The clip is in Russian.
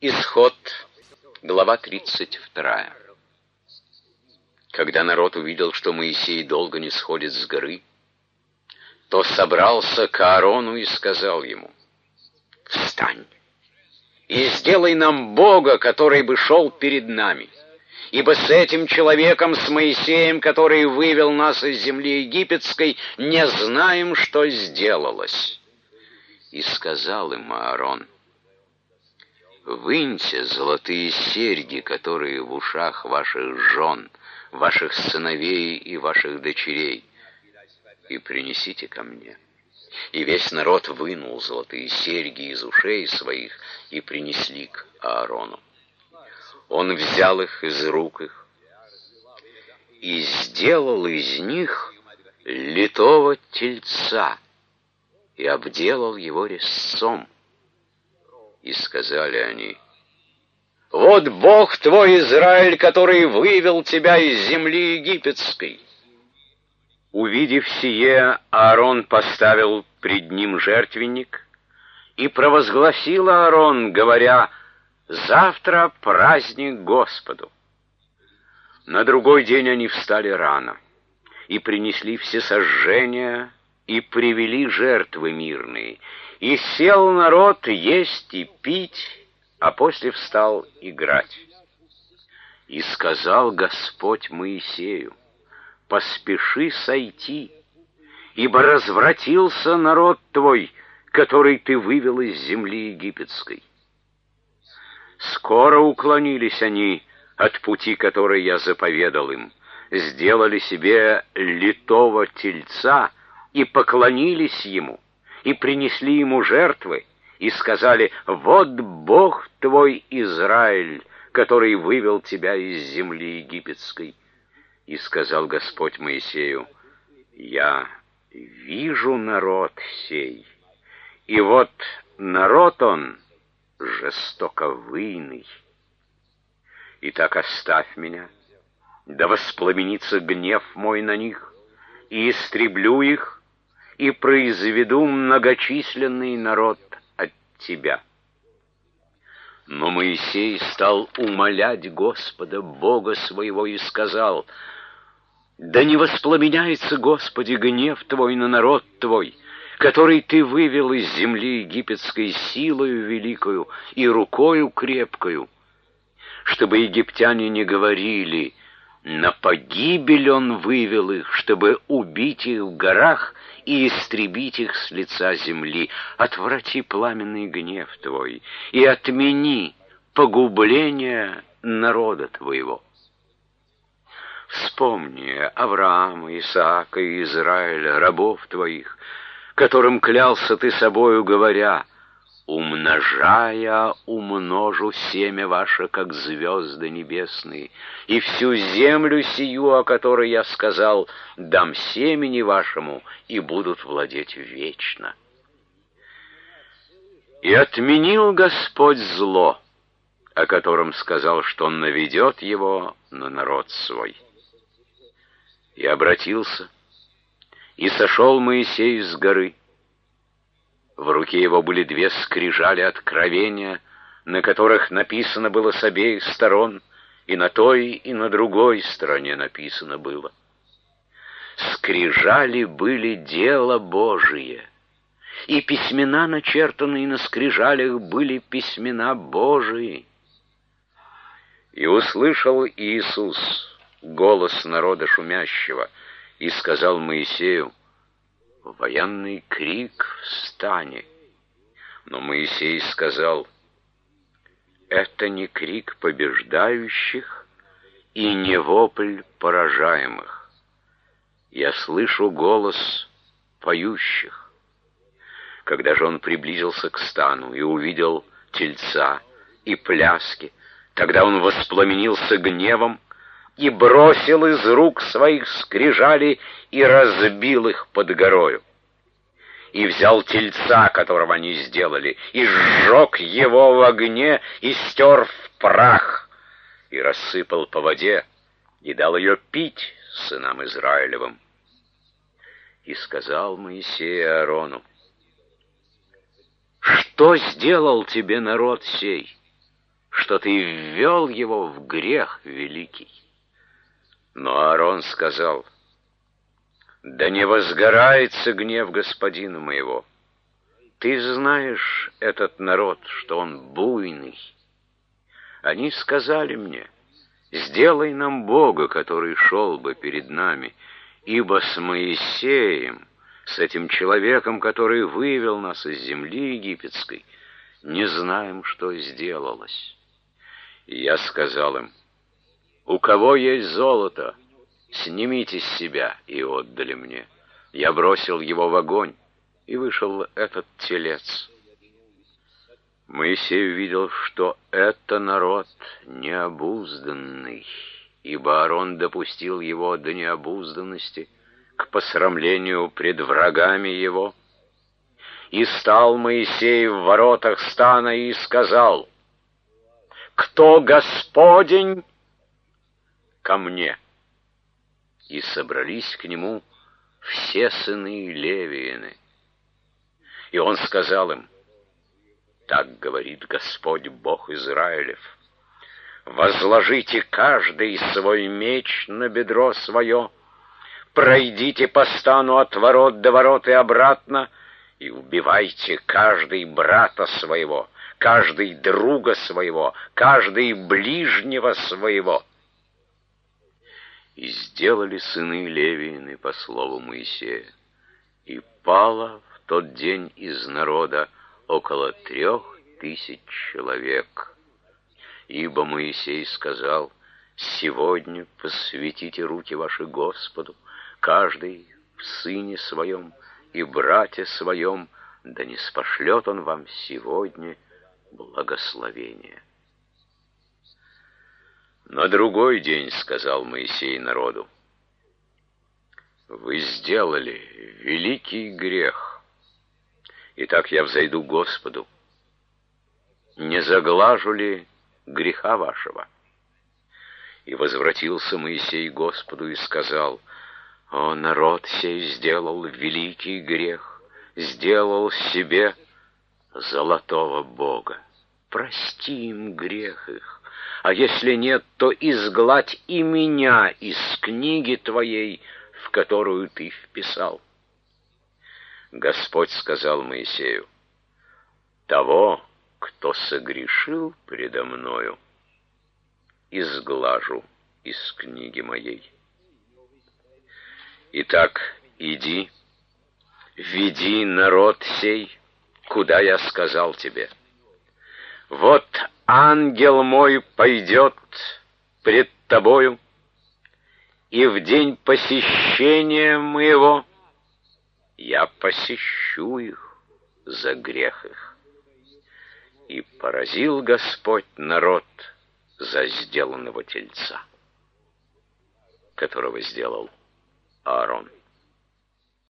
Исход, глава 32. Когда народ увидел, что Моисей долго не сходит с горы, то собрался к Аарону и сказал ему: «Встань и сделай нам Бога, который бы шел перед нами, ибо с этим человеком, с Моисеем, который вывел нас из земли египетской, не знаем, что сделалось». И сказал им Аарон: «Выньте золотые серьги, которые в ушах ваших жен, ваших сыновей и ваших дочерей, и принесите ко мне». И весь народ вынул золотые серьги из ушей своих и принесли к Аарону. Он взял их из рук их и сделал из них литого тельца и обделал его резцом. И сказали они: «Вот Бог твой, Израиль, который вывел тебя из земли египетской». Увидев сие, Аарон поставил пред ним жертвенник, и провозгласил Аарон, говоря: «Завтра праздник Господу». На другой день они встали рано, и принесли всесожжения, и привели жертвы мирные, и сел народ есть и пить, а после встал играть. И сказал Господь Моисею: «Поспеши сойти, ибо развратился народ твой, который ты вывел из земли египетской». Скоро уклонились они от пути, который я заповедал им, сделали себе литого тельца и поклонились ему, и принесли ему жертвы, и сказали: «Вот Бог твой, Израиль, который вывел тебя из земли египетской». И сказал Господь Моисею: «Я вижу народ сей, и вот народ он жестоковыйный. Итак, оставь меня, да воспламенится гнев мой на них, и истреблю их, и произведу многочисленный народ от тебя». Но Моисей стал умолять Господа, Бога своего, и сказал: «Да не воспламеняется, Господи, гнев Твой на народ Твой, который Ты вывел из земли египетской силою великою и рукою крепкою, чтобы египтяне не говорили: на погибель Он вывел их, чтобы убить их в горах и истребить их с лица земли. Отврати пламенный гнев Твой и отмени погубление народа Твоего». Вспомни Авраама, Исаака и Израиля, рабов Твоих, которым клялся Ты собою, говоря: «Умножая, умножу семя ваше, как звезды небесные, и всю землю сию, о которой я сказал, дам семени вашему, и будут владеть вечно». И отменил Господь зло, о котором сказал, что Он наведет его на народ свой. И обратился, и сошел Моисей с горы. В руке его были две скрижали откровения, на которых написано было с обеих сторон, и на той, и на другой стороне написано было. Скрижали были дело Божие, и письмена, начертанные на скрижалях, были письмена Божии. И услышал Иисус голос народа шумящего, и сказал Моисею: «Военный крик встане». Но Моисей сказал: «Это не крик побеждающих и не вопль поражаемых. Я слышу голос поющих». Когда же он приблизился к стану и увидел тельца и пляски, тогда он воспламенился гневом и бросил из рук своих скрижали и разбил их под горою. И взял тельца, которого они сделали, и сжег его в огне, и стер в прах, и рассыпал по воде, и дал ее пить сынам Израилевым. И сказал Моисей Аарону: «Что сделал тебе народ сей? что ты ввел его в грех великий». Но Аарон сказал: «Да не возгорается гнев господина моего. Ты знаешь этот народ, что он буйный. Они сказали мне: сделай нам Бога, который шел бы перед нами, ибо с Моисеем, с этим человеком, который вывел нас из земли египетской, не знаем, что сделалось». И я сказал им: «У кого есть золото, снимите с себя». И отдали мне. Я бросил его в огонь, и вышел этот телец. Моисей увидел, что это народ необузданный, ибо Аарон допустил его до необузданности, к посрамлению пред врагами его. И стал Моисей в воротах стана и сказал: «Кто Господень, ко мне». И собрались к нему все сыны Левиины. И он сказал им: «Так говорит Господь Бог Израилев: возложите каждый свой меч на бедро свое, пройдите по стану от ворот до ворот и обратно, и убивайте каждый брата своего, каждый друга своего, каждый ближнего своего». И сделали сыны Левиины по слову Моисея, и пало в тот день из народа около 3000 человек. Ибо Моисей сказал: сегодня посвятите руки ваши Господу, каждый в сыне своем и брате своем, да не спошлет он вам сегодня благословение. На другой день сказал Моисей народу: вы сделали великий грех. Итак, я взойду к Господу. Не заглажу ли греха вашего? И возвратился Моисей к Господу и сказал: о, народ сей сделал великий грех, сделал себе золотого бога. Прости им грех их, а если нет, то изгладь и меня из книги твоей, в которую ты вписал. Господь сказал Моисею: того, кто согрешил предо мною, изглажу из книги моей. Итак, иди, веди народ сей, куда я сказал тебе. Вот ангел мой пойдет пред тобою, и в день посещения моего я посещу их за грех их. И поразил Господь народ за сделанного тельца, которого сделал Аарон.